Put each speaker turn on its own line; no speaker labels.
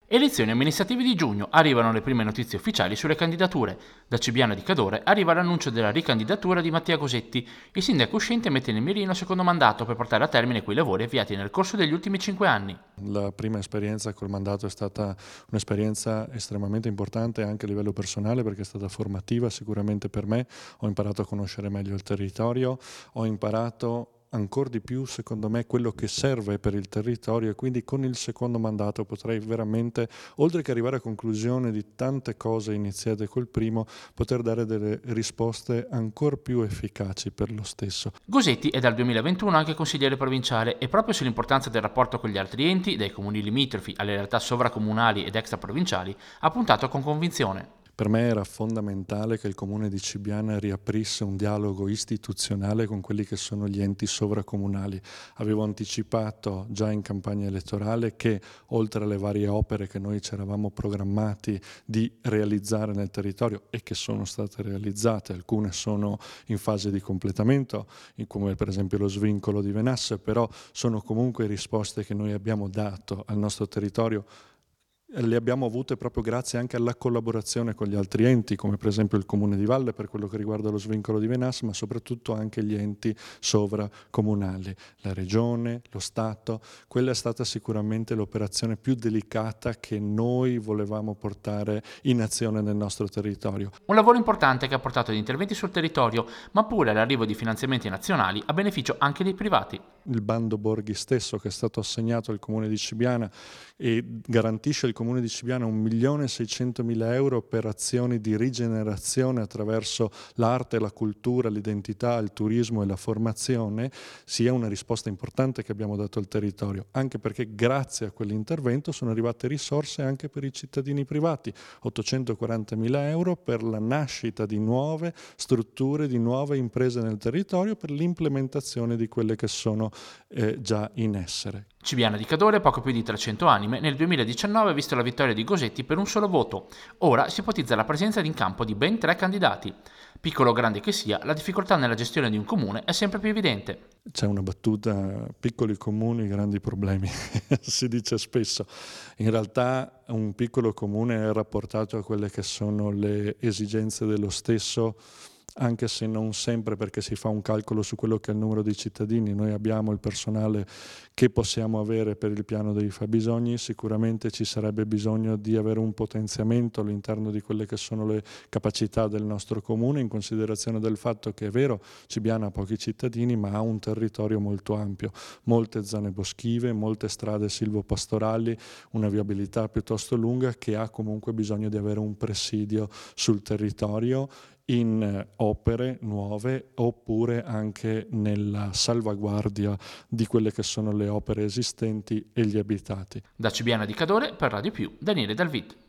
Elezioni amministrative di giugno, arrivano le prime notizie ufficiali sulle candidature. Da Cibiana di Cadore arriva l'annuncio della ricandidatura di Mattia Gosetti. Il sindaco uscente mette nel mirino il secondo mandato per portare a termine quei lavori avviati nel corso degli ultimi 5 anni.
La prima esperienza col mandato è stata un'esperienza estremamente importante anche a livello personale perché è stata formativa sicuramente per me. Ho imparato a conoscere meglio il territorio, ho imparato ancora di più, secondo me, quello che serve per il territorio e quindi con il secondo mandato potrei veramente, oltre che arrivare a conclusione di tante cose iniziate col primo, poter dare delle risposte ancora più efficaci per lo stesso.
Gosetti è dal 2021 anche consigliere provinciale e proprio sull'importanza del rapporto con gli altri enti, dai comuni limitrofi alle realtà sovracomunali ed extraprovinciali, ha puntato con convinzione.
Per me era fondamentale che il Comune di Cibiana riaprisse un dialogo istituzionale con quelli che sono gli enti sovracomunali. Avevo anticipato già in campagna elettorale che oltre alle varie opere che noi ci eravamo programmati di realizzare nel territorio e che sono state realizzate, alcune sono in fase di completamento, come per esempio lo svincolo di Venasse, però sono comunque risposte che noi abbiamo dato al nostro territorio. Le abbiamo avute proprio grazie anche alla collaborazione con gli altri enti, come per esempio il Comune di Valle per quello che riguarda lo svincolo di Venasse, ma soprattutto anche gli enti sovracomunali, la Regione, lo Stato. Quella è stata sicuramente l'operazione più delicata che noi volevamo portare in azione nel nostro territorio.
Un lavoro importante che ha portato ad interventi sul territorio, ma pure all'arrivo di finanziamenti nazionali a beneficio anche dei privati.
Il bando Borghi stesso che è stato assegnato al Comune di Cibiana e garantisce al Comune di Cibiana 1.600.000 euro per azioni di rigenerazione attraverso l'arte, la cultura, l'identità, il turismo e la formazione, sia una risposta importante che abbiamo dato al territorio, anche perché grazie a quell'intervento sono arrivate risorse anche per i cittadini privati, 840.000 euro per la nascita di nuove strutture, di nuove imprese nel territorio per l'implementazione di quelle che sono già in essere.
Cibiana di Cadore, poco più di 300 anime, nel 2019 ha visto la vittoria di Gosetti per un solo voto. Ora si ipotizza la presenza in campo di ben 3 candidati. Piccolo o grande che sia, la difficoltà nella gestione di un comune è sempre più evidente.
C'è una battuta, piccoli comuni, grandi problemi, si dice spesso. In realtà un piccolo comune è rapportato a quelle che sono le esigenze dello stesso, anche se non sempre, perché si fa un calcolo su quello che è il numero di cittadini. Noi abbiamo il personale che possiamo avere per il piano dei fabbisogni, sicuramente ci sarebbe bisogno di avere un potenziamento all'interno di quelle che sono le capacità del nostro comune, in considerazione del fatto che è vero, Cibiana ha pochi cittadini, ma ha un territorio molto ampio, molte zone boschive, molte strade silvopastorali, una viabilità piuttosto lunga che ha comunque bisogno di avere un presidio sul territorio in opere nuove oppure anche nella salvaguardia di quelle che sono le opere esistenti e gli abitati.
Da Cibiana di Cadore per Radio Più, Daniele Dalvid.